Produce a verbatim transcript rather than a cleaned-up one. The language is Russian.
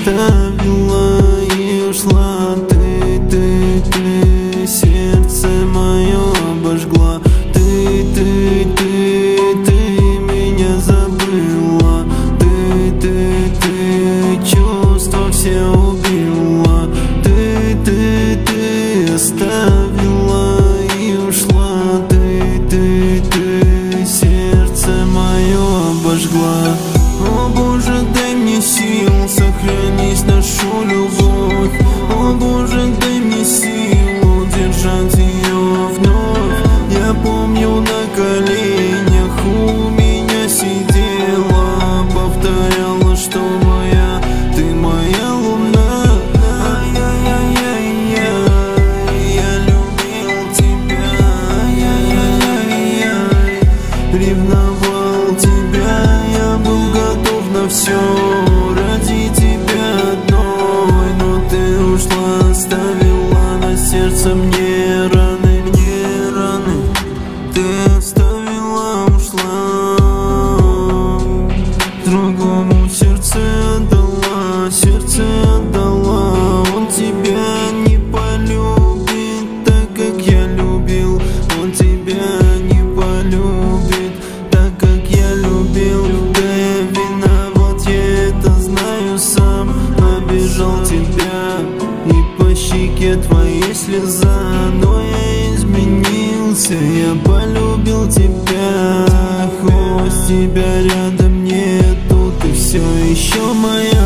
оставила и ушла. Ты, ты, ты, сердце мое обожгла. Ты, ты, ты, ты меня забыла. Ты, ты, ты, чувства все убила. Ты, ты, ты, оставила и ушла. Ты, ты, ты, сердце мое обожгла. О Боже, дай мне сил сохранить нашу любовь. О Боже, дай мне силу держать ее вновь. Я помню, на коленях у меня сидела, повторяла, что моя, ты моя луна. Ай-яй-яй-яй-яй, я любил тебя. Ай-яй-яй-яй-яй, ревновал тебя. Я был готов на все ради тебя одной, но ты ушла, оставила на сердце мне раны, мне раны. Ты оставила, ушла, другому сердце отдала, сердце отдала. Он тебя не полюбит так, как я любил. Он тебя не полюбит так, как я любил. Да я виноват, я это знаю сам. Обижал тебя, и по щеке твоей слеза. Но я изменился, я полюбил тебя. Хоть тебя рядом нету, ты все еще моя.